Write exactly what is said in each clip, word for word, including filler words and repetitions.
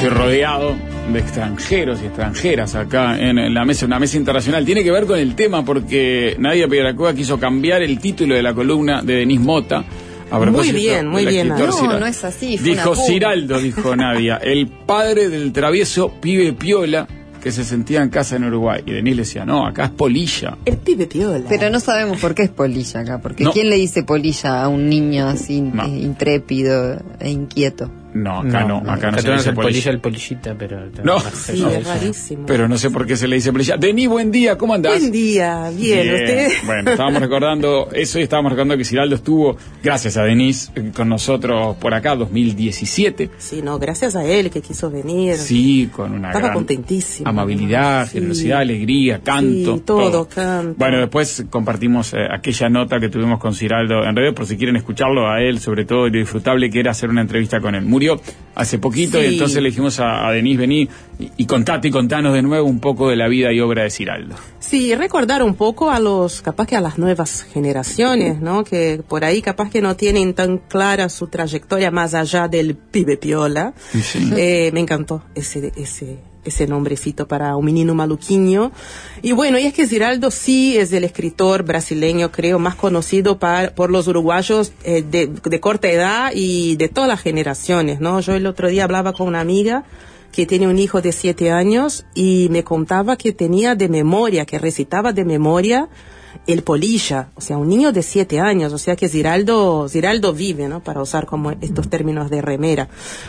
Estoy rodeado de extranjeros y extranjeras acá en, en la mesa, una mesa internacional. Tiene que ver con el tema porque Nadia Piedracúa quiso cambiar el título de la columna de Denise Mota. Muy bien, muy bien. No, Ciral. no es así. Fue dijo una Ciraldo, dijo Nadia, el padre del travieso pibe piola que se sentía en casa en Uruguay. Y Denise le decía, no, acá es polilla. El pibe piola. Pero no sabemos por qué es polilla acá, porque No. ¿quién le dice polilla a un niño así No. eh, intrépido e inquieto? No, acá no, no acá no se no le dice el polilla. polilla, el polillita, pero... No. Sí, No. es rarísimo. Pero no sé por qué se le dice polilla. Denise, buen día, ¿cómo andás? Buen día, bien, ¿usted? Bueno, estábamos recordando eso y estábamos recordando que Ciraldo estuvo, gracias a Denise, con nosotros por acá, dos mil diecisiete. Sí, no, gracias a él que quiso venir. Sí, con una Estaba gran contentísimo. amabilidad, Sí. generosidad, alegría, canto. Sí, todo, canto. Bueno, después compartimos eh, aquella nota que tuvimos con Ciraldo en redes, por si quieren escucharlo a él, sobre todo lo disfrutable que era hacer una entrevista con él. Murió hace poquito Sí. y entonces le dijimos a, a Denise, vení y, y contate y contanos de nuevo un poco de la vida y obra de Ciraldo. Sí, recordar un poco a los, capaz que a las nuevas generaciones, ¿no? Que por ahí capaz que no tienen tan clara su trayectoria más allá del pibe piola. Sí. Eh, me encantó ese, ese, ese nombrecito para un menino maluquiño. Y bueno, y es que Ciraldo sí es el escritor brasileño, creo, más conocido par, por los uruguayos eh, de, de corta edad y de todas las generaciones, ¿no? Yo el otro día hablaba con una amiga que tiene un hijo de siete años y me contaba que tenía de memoria, que recitaba de memoria el polilla, o sea, un niño de siete años, o sea que Ciraldo, Ciraldo vive, ¿no? Para usar como estos términos de remera.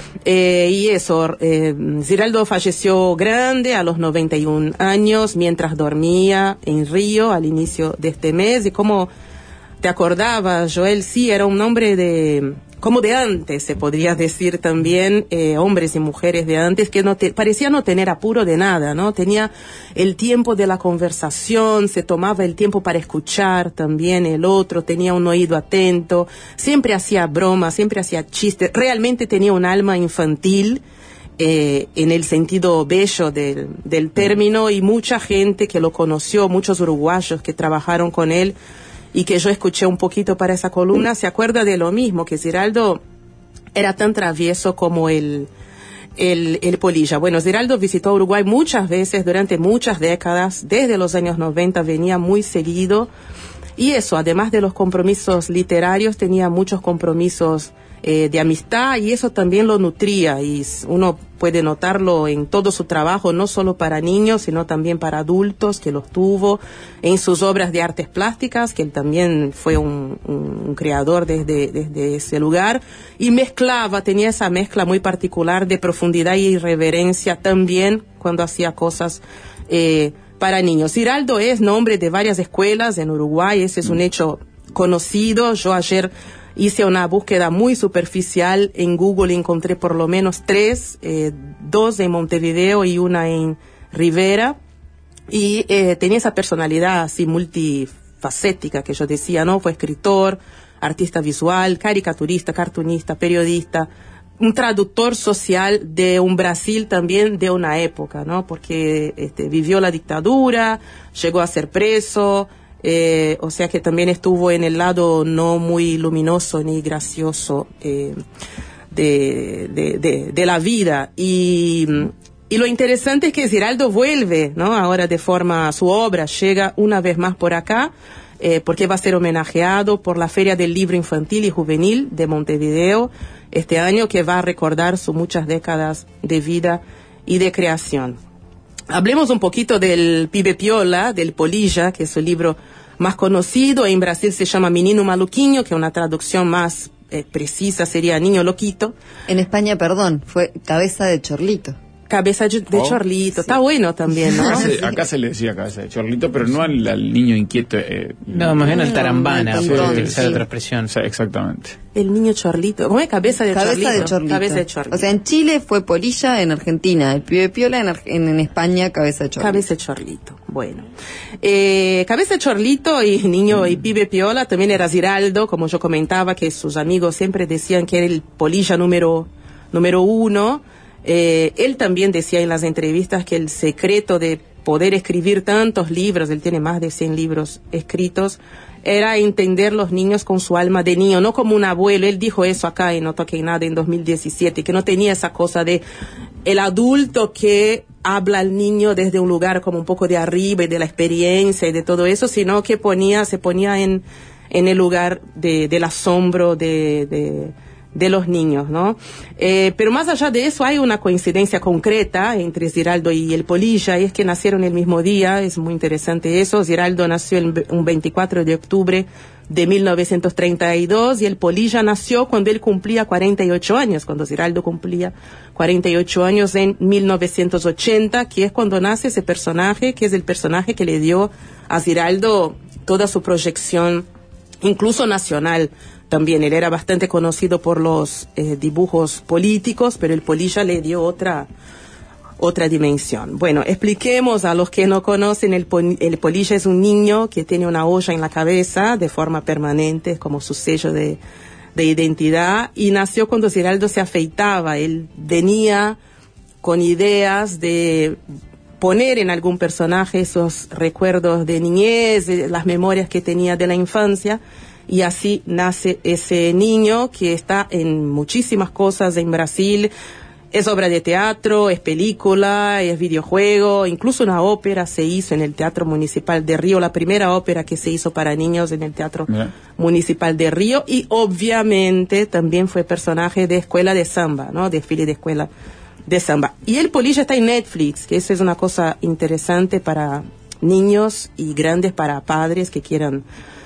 Eh, y eso, eh, Ciraldo falleció grande a los noventa y un años mientras dormía en Río al inicio de este mes. Y como te acordabas, Joel, sí, era un hombre de... como de antes, se podría decir también, eh, hombres y mujeres de antes, que no te, parecía no tener apuro de nada, ¿no? Tenía el tiempo de la conversación, se tomaba el tiempo para escuchar también el otro, tenía un oído atento, siempre hacía bromas, siempre hacía chistes, realmente tenía un alma infantil, eh, en el sentido bello del, del término, y mucha gente que lo conoció, muchos uruguayos que trabajaron con él, y que yo escuché un poquito para esa columna, se acuerda de lo mismo, que Ciraldo era tan travieso como el, el, el polilla. Bueno, Ciraldo visitó Uruguay muchas veces, durante muchas décadas, desde los años noventa venía muy seguido, y eso, además de los compromisos literarios, tenía muchos compromisos eh, de amistad, y eso también lo nutría, y uno puede notarlo en todo su trabajo, no solo para niños, sino también para adultos, que los tuvo, en sus obras de artes plásticas, que él también fue un, un, un creador desde, desde ese lugar, y mezclaba, tenía esa mezcla muy particular de profundidad y irreverencia también cuando hacía cosas eh, para niños. Ciraldo es nombre de varias escuelas en Uruguay, ese es un hecho conocido. Yo ayer hice una búsqueda muy superficial en Google y encontré por lo menos tres, eh, dos en Montevideo y una en Rivera, y eh, tenía esa personalidad así multifacética que yo decía, ¿no? Fue escritor, artista visual, caricaturista, cartunista, periodista, un traductor social de un Brasil también de una época, ¿no? Porque este, vivió la dictadura, llegó a ser preso, Eh, o sea que también estuvo en el lado no muy luminoso ni gracioso eh, de, de, de, de la vida. Y, y lo interesante es que Ciraldo vuelve, ¿no? Ahora de forma, su obra llega una vez más por acá, eh, porque va a ser homenajeado por la Feria del Libro Infantil y Juvenil de Montevideo este año, que va a recordar sus muchas décadas de vida y de creación. Hablemos un poquito del pibe piola, del polilla, que es su libro más conocido. En Brasil se llama Menino Maluquiño, que una traducción más eh, precisa sería Niño Loquito. En España, perdón, fue Cabeza de Chorlito. Cabeza de Oh, chorlito, sí. Está bueno también, ¿no? Acá se, acá se le decía cabeza de chorlito, pero no al, al niño inquieto. Eh, No, más bien al No, tarambana, no, por no, utilizar sí. otra expresión. o sea, exactamente. El niño chorlito. ¿Cómo es? Cabeza de Cabeza chorlito. de Chorlito. Cabeza de chorlito. O sea, en Chile fue polilla, en Argentina el pibe piola, en, Ar- en, en España Cabeza de Chorlito. Cabeza de chorlito. Bueno. Eh, cabeza de chorlito y niño y pibe piola también era Ciraldo, como yo comentaba, que sus amigos siempre decían que era el polilla número, número uno. Eh, él también decía en las entrevistas que el secreto de poder escribir tantos libros, él tiene más de cien libros escritos, era entender los niños con su alma de niño, no como un abuelo. Él dijo eso acá en No Toqué Nada en dos mil diecisiete, que no tenía esa cosa de el adulto que habla al niño desde un lugar como un poco de arriba y de la experiencia y de todo eso, sino que ponía, se ponía en, en el lugar de, del asombro de, de, de los niños, ¿no? Eh, pero más allá de eso hay una coincidencia concreta entre Ziraldo y el Polilla, y es que nacieron el mismo día. Es muy interesante eso. Ziraldo nació el, un veinticuatro de octubre de mil novecientos treinta y dos y el Polilla nació cuando él cumplía cuarenta y ocho años, cuando Ziraldo cumplía cuarenta y ocho años en mil novecientos ochenta, que es cuando nace ese personaje, que es el personaje que le dio a Ziraldo toda su proyección, incluso nacional también. Él era bastante conocido por los eh, dibujos políticos, pero el Polilla le dio otra otra dimensión. Bueno, expliquemos a los que no conocen, el, pol- el Polilla es un niño que tiene una olla en la cabeza de forma permanente, es como su sello de, de identidad, y nació cuando Ziraldo se afeitaba. Él venía con ideas de poner en algún personaje esos recuerdos de niñez, de las memorias que tenía de la infancia, y así nace ese niño que está en muchísimas cosas en Brasil. Es obra de teatro, es película, es videojuego, incluso una ópera se hizo en el Teatro Municipal de Río, la primera ópera que se hizo para niños en el Teatro yeah. Municipal de Río, y obviamente también fue personaje de escuela de samba, ¿no? Desfile de escuela de samba. Y el Polilla está en Netflix, que eso es una cosa interesante para niños y grandes para padres que quieran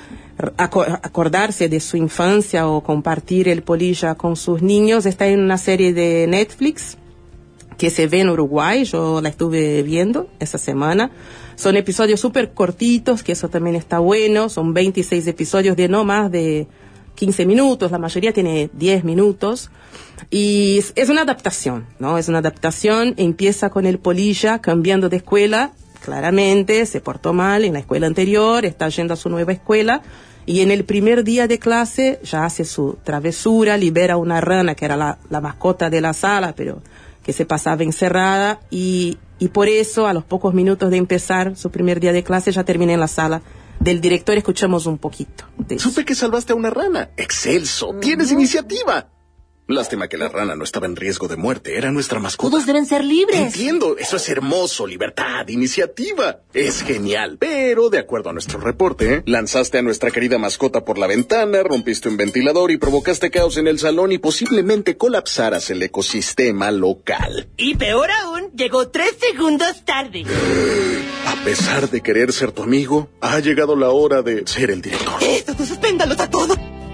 acordarse de su infancia o compartir el Polilla con sus niños. Está en una serie de Netflix que se ve en Uruguay, yo la estuve viendo esa semana. Son episodios súper cortitos, que eso también está bueno. Son veintiséis episodios de no más de quince minutos, la mayoría tiene diez minutos. Y es una adaptación, ¿no? Es una adaptación, empieza con el Polilla cambiando de escuela. Claramente se portó mal en la escuela anterior, está yendo a su nueva escuela, y en el primer día de clase ya hace su travesura, libera una rana que era la, la mascota de la sala, pero que se pasaba encerrada, y, y por eso a los pocos minutos de empezar su primer día de clase ya termina en la sala del director. Escuchamos un poquito de eso. Supe que salvaste a una rana. ¡Excelso! ¡Tienes uh-huh. iniciativa! Lástima que la rana no estaba en riesgo de muerte, era nuestra mascota. Todos deben ser libres. Entiendo, eso es hermoso, libertad, iniciativa. Es genial, pero de acuerdo a nuestro reporte, lanzaste a nuestra querida mascota por la ventana, rompiste un ventilador y provocaste caos en el salón y posiblemente colapsaras el ecosistema local. Y peor aún, llegó tres segundos tarde. A pesar de querer ser tu amigo, ha llegado la hora de ser el director. ¡Eso, suspéndalos a todos!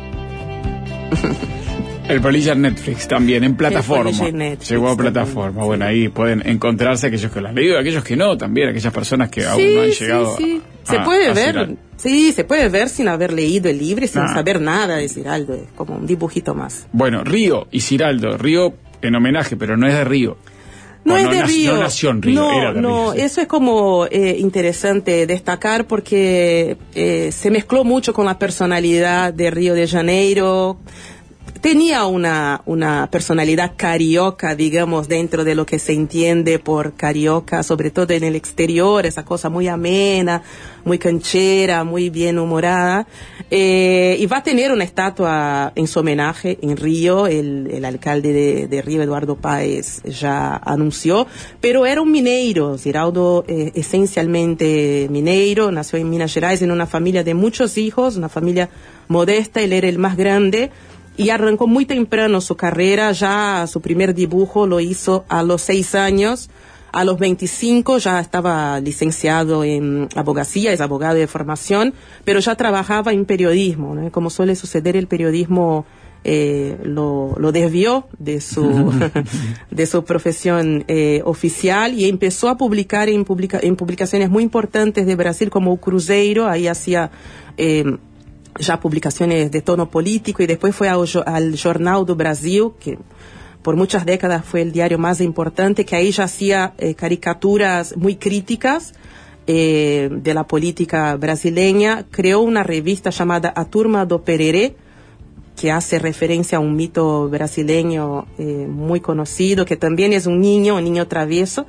El Polilla en Netflix también, en plataforma. Netflix, llegó a plataforma. Sí. Bueno, ahí pueden encontrarse aquellos que lo han leído, aquellos que no, también, aquellas personas que sí, aún no han llegado sí, sí. a, se puede a ver, Ziraldo. Sí, se puede ver sin haber leído el libro y sin ah. saber nada de Ziraldo, es como un dibujito más. Bueno, Río y Ziraldo, Río en homenaje, pero no es de Río. No o es no de nació, Río. No nació en Río, no, era de no, Río. Sí. Eso es como eh, interesante destacar porque eh, se mezcló mucho con la personalidad de Río de Janeiro. Tenía una, una personalidad carioca, digamos, dentro de lo que se entiende por carioca, sobre todo en el exterior, esa cosa muy amena, muy canchera, muy bien humorada. Eh, y va a tener una estatua en su homenaje en Río, el, el alcalde de, de Río, Eduardo Páez, ya anunció, pero era un mineiro, Ziraldo eh, esencialmente mineiro, nació en Minas Gerais en una familia de muchos hijos, una familia modesta, él era el más grande. Y arrancó muy temprano su carrera, ya su primer dibujo lo hizo a los seis años, a los veinticinco ya estaba licenciado en abogacía, es abogado de formación, pero ya trabajaba en periodismo, ¿no? Como suele suceder, el periodismo eh, lo, lo desvió de su, de su profesión eh, oficial y empezó a publicar en, publica, en publicaciones muy importantes de Brasil como O Cruzeiro, ahí hacía... Eh, ya publicaciones de tono político, y después fue al, al Jornal do Brasil, que por muchas décadas fue el diario más importante, que ahí ya hacía eh, caricaturas muy críticas eh, de la política brasileña. Creó una revista llamada A Turma do Pererê, que hace referencia a un mito brasileño eh, muy conocido, que también es un niño, un niño travieso,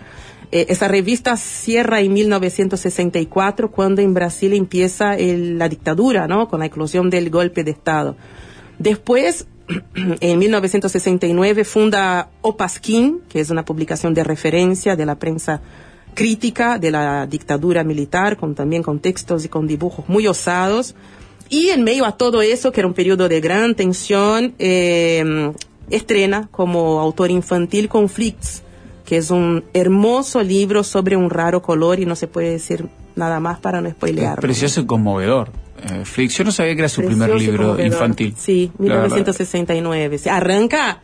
Eh, esa revista cierra en mil novecientos sesenta y cuatro, cuando en Brasil empieza el, la dictadura, ¿no? Con la eclosión del golpe de Estado. Después, en mil novecientos sesenta y nueve, funda O Pasquim, que es una publicación de referencia de la prensa crítica de la dictadura militar, con, también con textos y con dibujos muy osados. Y en medio a todo eso, que era un periodo de gran tensión, eh, estrena como autor infantil Conflicts, que es un hermoso libro sobre un raro color, y no se puede decir nada más para no spoilearlo. Precioso y conmovedor. Eh, Flix, yo no sabía que era su Precioso primer libro conmovedor. infantil. Sí, mil novecientos sesenta y nueve. Se arranca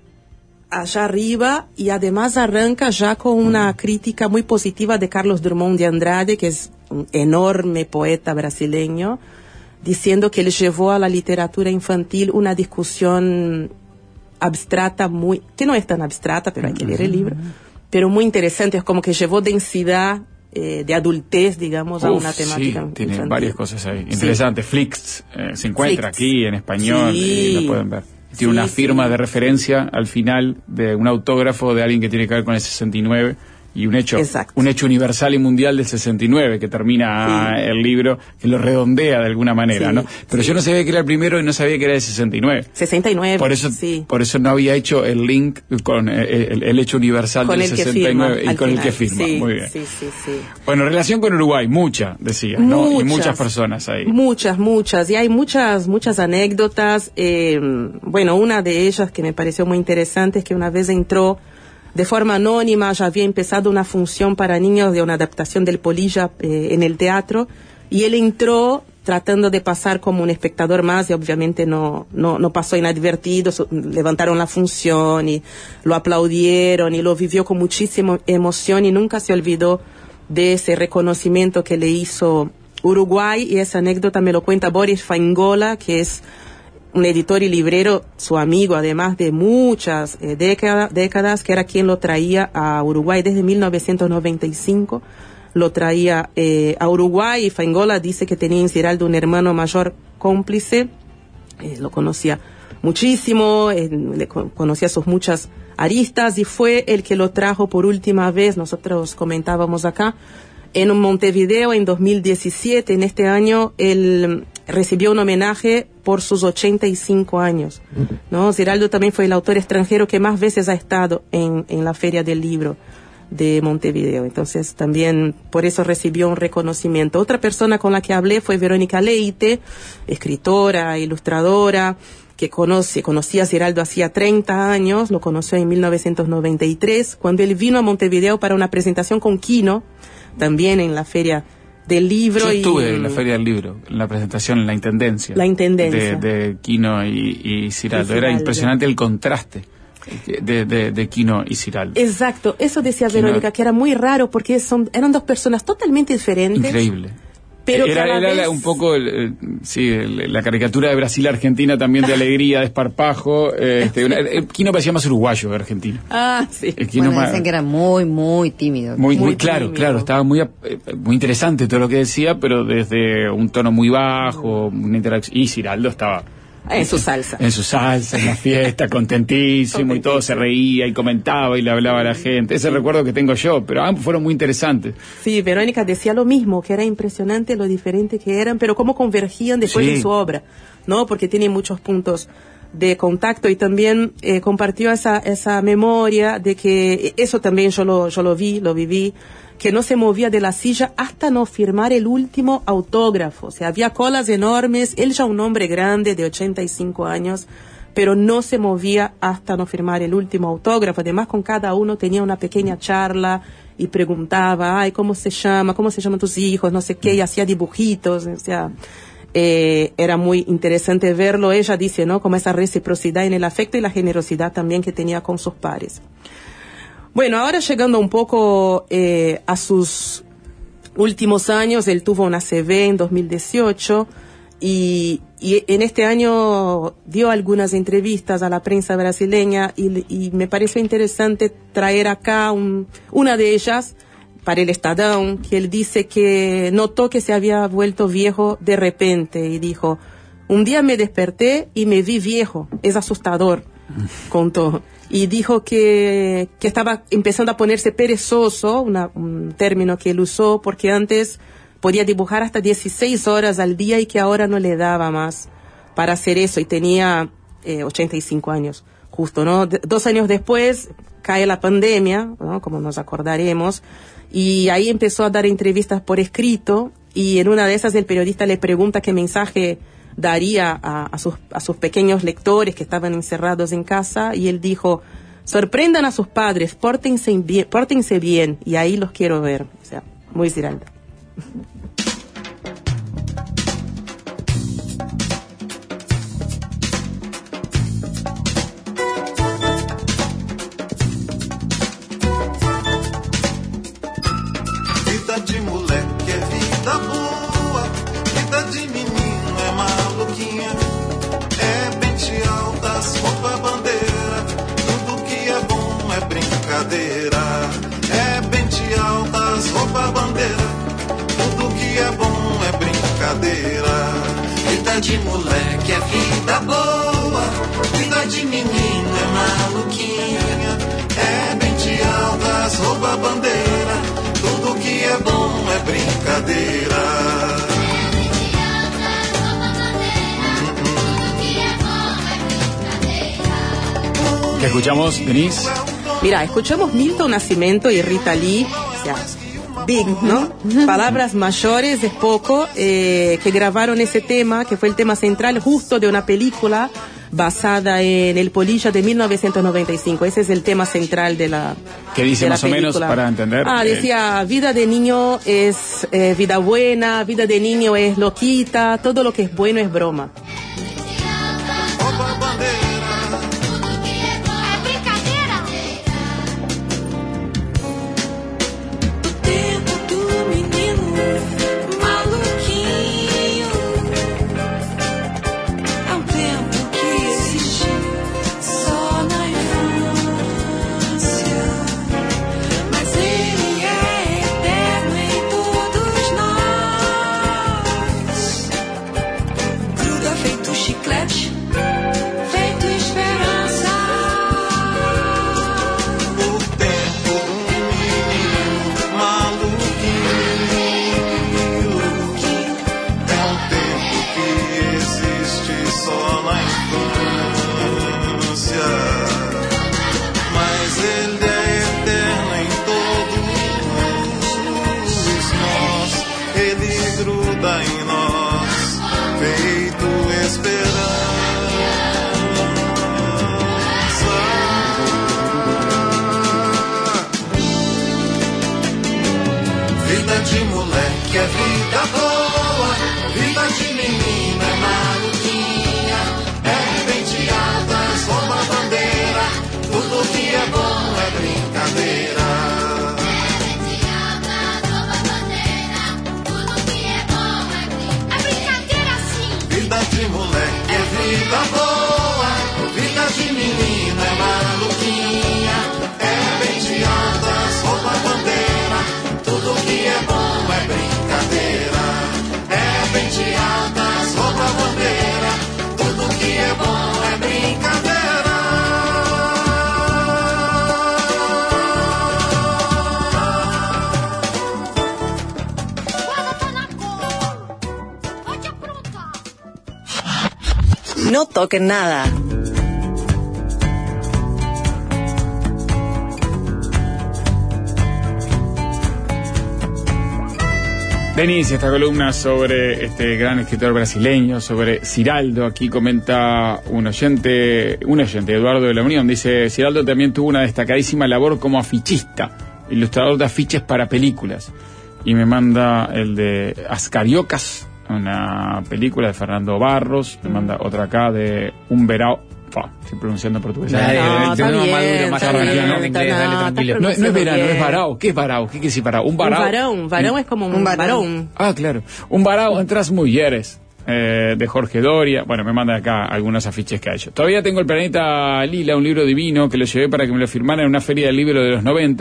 allá arriba, y además arranca ya con una crítica muy positiva de Carlos Drummond de Andrade, que es un enorme poeta brasileño, diciendo que él llevó a la literatura infantil una discusión abstrata, muy, que no es tan abstrata, pero hay que leer el libro, pero muy interesante. Es como que llevó densidad eh, de adultez, digamos, Uf, a una temática sí, tiene infantil. varias cosas ahí. Interesante. Sí. Flix eh, se encuentra Flix. Aquí en español, sí. Y lo pueden ver. Tiene sí, una firma sí. de referencia al final de un autógrafo de alguien que tiene que ver con el sesenta y nueve, y un hecho Exacto. un hecho universal y mundial del sesenta y nueve, que termina sí. el libro, que lo redondea de alguna manera, sí, ¿no? Pero sí. yo no sabía que era el primero y no sabía que era del sesenta y nueve. sesenta y nueve, por eso, sí. Por eso no había hecho el link con el, el, el hecho universal con del sesenta y nueve y con final. El que firma. Sí, muy bien. Sí, sí, sí. Bueno, relación con Uruguay, mucha, decías, ¿no? Muchas, y muchas personas ahí. Muchas, muchas. Y hay muchas, muchas anécdotas. Eh, bueno, una de ellas que me pareció muy interesante es que una vez entró de forma anónima, ya había empezado una función para niños de una adaptación del Polilla eh, en el teatro, y él entró tratando de pasar como un espectador más, y obviamente no, no, no pasó inadvertido. So, levantaron la función y lo aplaudieron, y lo vivió con muchísima emoción, y nunca se olvidó de ese reconocimiento que le hizo Uruguay. Y esa anécdota me lo cuenta Boris Faingola, que es un editor y librero, su amigo, además de muchas eh, década, décadas, que era quien lo traía a Uruguay desde mil novecientos noventa y cinco. Lo traía eh, a Uruguay, y Faingola dice que tenía en Ziraldo un hermano mayor cómplice, eh, lo conocía muchísimo, eh, le co- conocía sus muchas aristas, y fue el que lo trajo por última vez, nosotros comentábamos acá, en Montevideo en dos mil diecisiete. En este año él recibió un homenaje por sus ochenta y cinco años, ¿no? Ziraldo también fue el autor extranjero que más veces ha estado en, en la Feria del Libro de Montevideo. Entonces también por eso recibió un reconocimiento. Otra persona con la que hablé fue Verónica Leite, escritora, ilustradora, que conoce, conocía a Ziraldo hacía treinta años, lo conoció en mil novecientos noventa y tres, cuando él vino a Montevideo para una presentación con Quino, también en la Feria del Libro. Yo estuve y, en la Feria del Libro, en la presentación, en la Intendencia. La Intendencia. De, de Quino y, y Ziraldo. Era impresionante el contraste de, de, de Quino y Ziraldo. Exacto, eso decía Quino, Verónica, que era muy raro, porque son, eran dos personas totalmente diferentes. Increíble. Pero era era vez... un poco el, el, sí, el, la caricatura de Brasil-Argentina también, de alegría, de esparpajo. Eh, este, una, el Quino parecía más uruguayo que argentino. Ah, sí. El Quino bueno, más, dicen que era muy, muy tímido. Muy, muy, muy claro, tímido. claro. Estaba muy, muy interesante todo lo que decía, pero desde un tono muy bajo, una interacción. Y Ziraldo estaba en su salsa. En su salsa, en la fiesta, contentísimo, y todo se reía y comentaba y le hablaba a la gente. Ese recuerdo que tengo yo, pero ambos fueron muy interesantes. Sí, Verónica decía lo mismo, que era impresionante lo diferente que eran, pero cómo convergían después sí. de su obra, ¿no? Porque tiene muchos puntos de contacto, y también eh, compartió esa esa memoria de que, eso también yo lo yo lo vi, lo viví, que no se movía de la silla hasta no firmar el último autógrafo. O sea, había colas enormes, él ya un hombre grande de ochenta y cinco años, pero no se movía hasta no firmar el último autógrafo. Además, con cada uno tenía una pequeña charla y preguntaba, ay, ¿cómo se llama? ¿Cómo se llaman tus hijos? No sé qué, y hacía dibujitos, o sea, eh, era muy interesante verlo. Ella dice, ¿no?, como esa reciprocidad en el afecto y la generosidad también que tenía con sus pares. Bueno, ahora llegando un poco eh, a sus últimos años, él tuvo una C V en dos mil dieciocho, y, y en este año dio algunas entrevistas a la prensa brasileña, y, y me pareció interesante traer acá un, una de ellas para el Estadão, que él dice que notó que se había vuelto viejo de repente, y dijo, un día me desperté y me vi viejo, es asustador, contó. y dijo que, que estaba empezando a ponerse perezoso, una, un término que él usó, porque antes podía dibujar hasta dieciséis horas al día y que ahora no le daba más para hacer eso, y tenía eh, ochenta y cinco años, justo, ¿no? D- dos años después cae la pandemia, ¿no? Como nos acordaremos, y ahí empezó a dar entrevistas por escrito, y en una de esas el periodista le pregunta qué mensaje daría a, a, sus, a sus pequeños lectores que estaban encerrados en casa, y él dijo: sorprendan a sus padres, pórtense bien, pórtense bien, y ahí los quiero ver. O sea, muy Ziraldo. Vida de moleque é vida boa, vida de menino é maluquinha, é pente altas, roupa bandeira, tudo que é bom é brincadeira. É pente altas, roupa bandeira, tudo que é bom é brincadeira. Vida de moleque é vida boa, vida de menino é maluquinha, é pente altas, roupa bandeira, tudo que é bom é brincadeira. ¿Qué escuchamos, Denise? Mira, escuchamos Milton Nascimento y Rita Lee, o sea, big, ¿no? Palabras mayores es poco, eh, que grabaron ese tema, que fue el tema central justo de una película basada en El Polilla de mil novecientos noventa y cinco. Ese es el tema central de la ¿Qué dice de la más o menos película. para entender? Ah, decía, vida de niño es eh, vida buena, vida de niño es loquita, todo lo que es bueno es broma. Roupa bandeira, É brincadeira! O tempo do menino maluquinho é um tempo que existe só na infância, mas ele é eterno em todos nós. Gruda feito chiclete, feito esperança. o tempo do menino maluquinho é um tempo que existe só na infância, mas ele é eterno em todos nós. Ele gruda em nós, feito esperança. Vida de moleque é vida boa, vida de menina é maluquinha, é penteadas, rouba bandeira, tudo que é bom é brincadeira. É brincadeira sim! Vida de moleque é vida boa, vida de menina é maluquinha, é penteadas, rouba bandeira, tudo que é bom é brincadeira. É penteadas, rouba bandeira, tudo que é bom é brincadeira. Guarda tá na cor! Pode aprontar! No toquen nada. Denise, esta columna sobre este gran escritor brasileño, sobre Ziraldo. Aquí comenta un oyente, un oyente, Eduardo de la Unión, dice: Ziraldo también tuvo una destacadísima labor como afichista, ilustrador de afiches para películas. Y me manda el de As Cariocas, una película de Fernando Barros. Me manda otra acá de Un Verão. Fa, estoy pronunciando portugués. Dale, No, está bien, más está arranqueado, bien, ¿no? En está inglés, dale, nada, tranquilo. está No, no es verano, bien. es varao. ¿Qué es varao? ¿Qué quiere decir varao? Un Un varao. varón, varón es como un, Un varón. varón. Ah, claro. Un varao entre las mujeres, eh, de Jorge Doria. Bueno, me manda acá algunos afiches que ha hecho. Todavía tengo El Planeta Lila, un libro divino que lo llevé para que me lo firmara en una feria del libro de los noventa.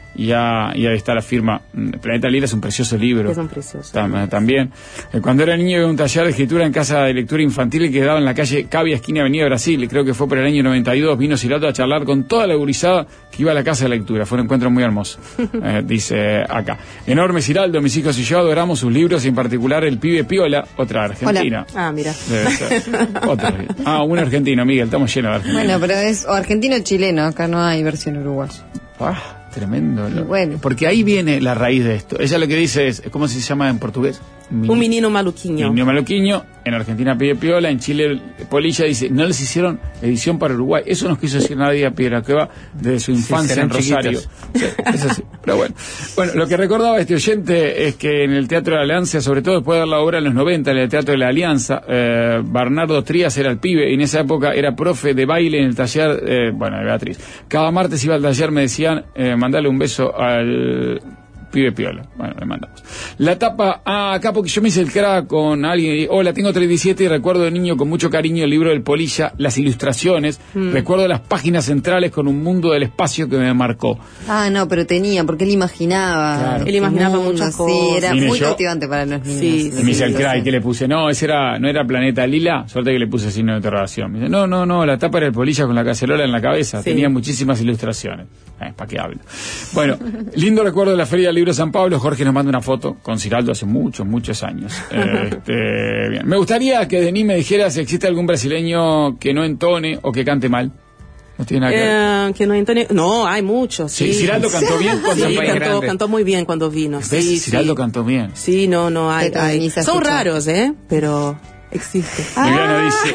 y, ya, y ahí está la firma. Planeta Lila es un precioso libro. Es un precioso. Tam, también. Eh, cuando era niño, iba a un taller de escritura en casa de lectura infantil que quedaba en la calle Cavia, esquina Avenida Brasil. Creo que fue por el año noventa y dos. Vino Cilato a charlar con toda la gurizada que iba a la casa de lectura. Fue un encuentro muy hermoso. Eh, dice acá. Enorme Ciraldo, mis hijos y yo adoramos sus libros, y en particular El Pibe Piola, otra argentina. Hola. Ah, mira. Debe ser. Otra. Ah, un argentino, Miguel, estamos llenos de argentinos. Bueno, pero es o argentino o chileno, acá no hay versión uruguaya. Ah, tremendo. Y bueno. Porque ahí viene la raíz de esto. Ella lo que dice es, ¿cómo se llama en portugués? Un menino maluquiño. Niño maluquiño. En Argentina Pibe Piola, en Chile Polilla. Dice, no les hicieron edición para Uruguay. Eso nos quiso decir Nadia Piedra Cueva desde su infancia sí, en Rosario. Sí, eso sí, pero bueno. Bueno, lo que recordaba este oyente es que en el Teatro de la Alianza, sobre todo después de ver la obra en los noventa, en el Teatro de la Alianza, eh, Bernardo Trías era el pibe, y en esa época era profe de baile en el taller, eh, bueno, de Beatriz. Cada martes iba al taller, me decían, eh, mandale un beso al Pibe Piola. Bueno, le mandamos. La tapa, ah, acá porque yo me hice el crack con alguien, y, hola, tengo treinta y siete y recuerdo de niño con mucho cariño el libro del Polilla, las ilustraciones, mm. recuerdo las páginas centrales con un mundo del espacio que me marcó. Ah, no, pero tenía, porque él imaginaba. Claro. Él imaginaba mundo, muchas cosas. Sí, era Vine muy yo, cautivante para los niños. Sí, y me hice el crack, y que le puse, no, ese era, no era Planeta Lila, suerte que le puse signo de interrogación. Me dice, no, no, no, la tapa era el Polilla con la cacerola en la cabeza, sí. Tenía muchísimas ilustraciones. Eh, ¿para qué hablo? Bueno, lindo recuerdo de la Feria del Libro de San Pablo. Jorge nos manda una foto con Ciraldo hace muchos, muchos años. Eh, este, bien. Me gustaría que Denis me dijera si existe algún brasileño que no entone o que cante mal. No tiene nada que ver. Eh, que no entone. No, hay muchos. Sí, sí, Ciraldo cantó bien cuando sí, fue cantó, cantó muy bien cuando vino. ¿Ves? Sí, Ciraldo sí. cantó bien. Sí, no, no, hay. hay. Son raros, ¿eh? Pero existe. Viviana ah. dice.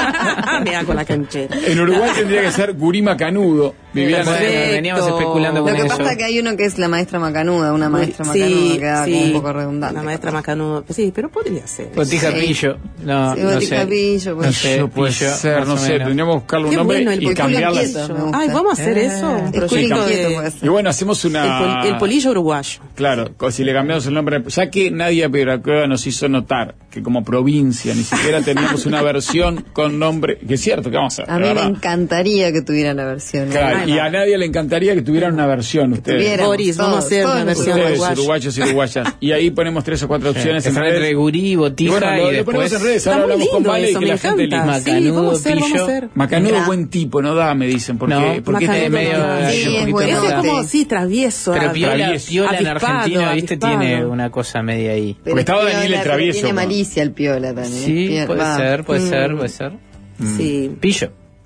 Me hago la canchera. En Uruguay tendría que ser Gurí Macanudo. Viviana. Bueno, veníamos especulando con Lo que eso. pasa es que hay uno que es la maestra Macanuda, una maestra sí, Macanuda, queda sí, como un poco redundante. La maestra Macanuda. Sí, pero podría ser. Botija Sí. Pillo. No, Sí, no Botija sé. Pillo, pues. No sé, No puede Pillo, ser, más no o sé, menos. tendríamos que buscarle un Qué nombre bueno, el y pollo cambiarla. inquieto. me gusta. Ay, vamos a hacer Eh, eso. Un el proyecto pollo de- inquieto puede ser. Y bueno, hacemos una... el, pol- el polillo uruguayo. Claro, co- si le cambiamos el nombre, ya que Nadia Piedracueva nos hizo notar que como provincia ni siquiera teníamos una versión con nombre, que es cierto, que vamos a hacer. A mí me ¿verdad? encantaría que tuviera la versión. Claro, Ay, y va. a Nadia le encantaría que tuvieran una versión ustedes. tuviera. Boris, vamos a Todos, hacer todos una los versión Ustedes, uruguaya. uruguayos y uruguayas. Y ahí ponemos tres o cuatro opciones Sí, en están redes. entre Gurí, Y Botija bueno, y, lo, lo después ponemos en redes, Está ahora muy hablamos con lindo Vale y eso, que me la gente encanta. elija. Sí, Macanudo, vamos a hacer, vamos a Pillo. hacer. Macanudo, Gra- buen tipo, no da, me dicen, porque, No, porque Macanudo es medio no da. Sí, un es poquito bueno. Ese es más- como, sí, travieso. Pero ah, Piola, travieso. Piola en Avispado, Argentina, viste, avispado. tiene una cosa media ahí. Pero estaba Piola, Daniel el pero Travieso, Tiene ¿no? malicia el Piola también. Sí, Piola- puede va. ser, puede Mm. ser, puede ser. Sí. Pillo.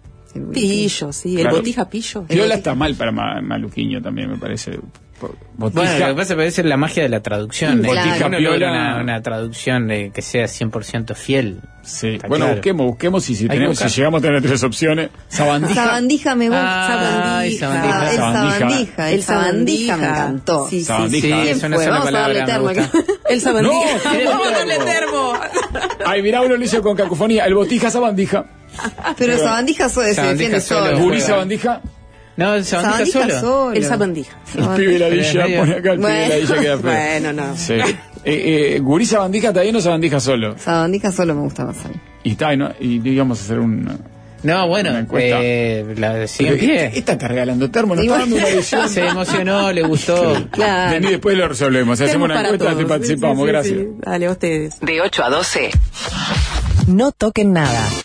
Pillo, sí. El Claro. botija pillo. Piola está mal para ma- Maluquiño también, me parece. Por- Botija. Bueno, lo que pasa es que es la magia de la traducción. De Claro. que uno Piola. logra una, una traducción de que sea cien por ciento fiel. Sí. Está Bueno, claro. busquemos, busquemos y si, Hay que tenemos, si buscar. llegamos a tener tres opciones. Sabandija. Sabandija me gusta. Ay, sabandija. sabandija. El Sabandija. sabandija. El sabandija me encantó. Sí, sí, Sabandija. sí. Sí, ¿Quién es una fue? sola Vamos a darle palabra, me termo. gusta. El sabandija. No, tiene Vamos a termo. darle termo. Ay, mirá, uno lo hizo con cacofonía. El Botija Sabandija. Pero sabandija so- se Sabandija defiende solo. solo. Gurí juega. Sabandija. No, el sabandija Sabandija solo. solo. El sabandija. El pibe la Pero es villa, medio- pone acá el pibe la villa queda feo. Bueno, no. Sí. Eh, eh, Gurí Sabandija está bien o Sabandija solo. Sabandija solo me gusta más a mí. Y está, y, no, y íbamos a hacer un. No, Una bueno, encuesta. eh, la sigue en pie. Esta está regalando termo, no está Igual- dando una edición. Se emocionó, le gustó. Claro. Vení, después lo resolvemos. Si hacemos Termo una para encuesta, todos. te participamos. Sí, sí, Gracias. sí. Dale, a ustedes. De ocho a doce. No toquen nada.